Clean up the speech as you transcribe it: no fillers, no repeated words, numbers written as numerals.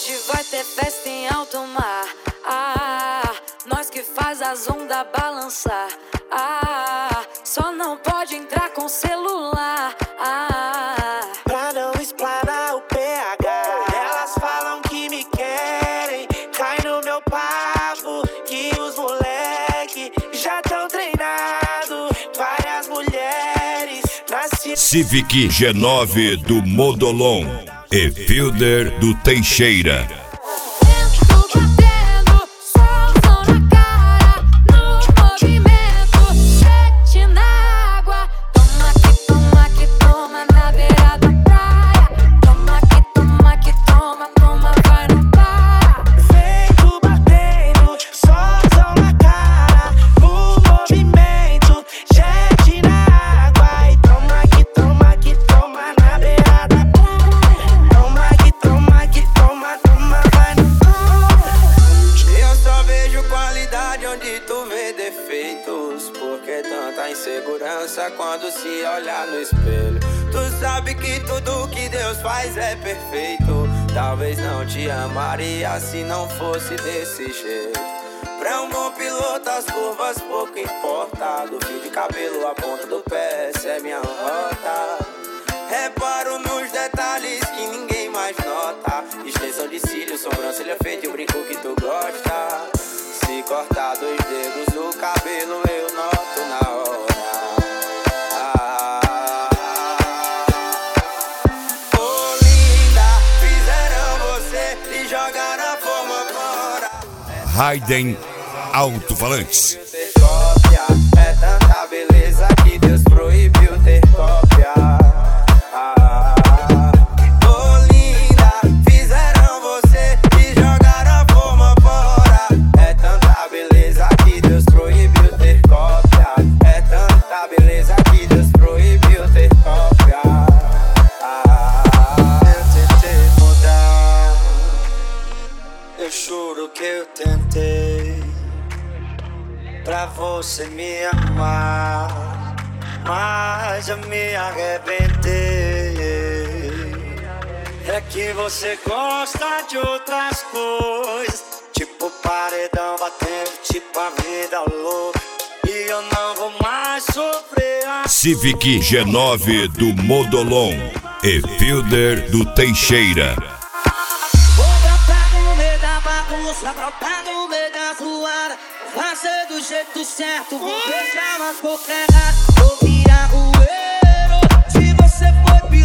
Hoje vai ter festa em alto mar. Nós que faz as ondas balançar. Só não pode entrar com celular. Pra não explanar o PH. Elas falam que me querem, cai no meu papo, que os moleque já tão treinados. Várias mulheres nascidas. Civic G9 do Modolon e Fielder do Teixeira. Porque tanta insegurança quando se olha no espelho. Tu sabe que tudo que Deus faz é perfeito. Talvez não te amaria se não fosse desse jeito. Pra um bom piloto as curvas pouco importa. Do fio de cabelo à ponta do pé, essa é minha rota. Reparo nos detalhes que ninguém mais nota. Extensão de cílios, sobrancelha feita e o brinco que tu gosta. Se cortar 2 dedos do cabelo eu noto na hora. Oh linda, fizeram você e jogaram a forma fora. Raiden Alto-Falantes. Ter cópia, é tanta beleza que Deus proibiu ter cópia. Juro que eu tentei pra você me amar, mas eu me arrebentei. É que você gosta de outras coisas, tipo paredão batendo, tipo a vida louca, e eu não vou mais sofrer assim. Civic G9 do Modolon e Fielder do Teixeira. Brotar no meio da zoada, fazer do jeito certo, vou deixar uma boca errada, vou virar rueiro. Se você for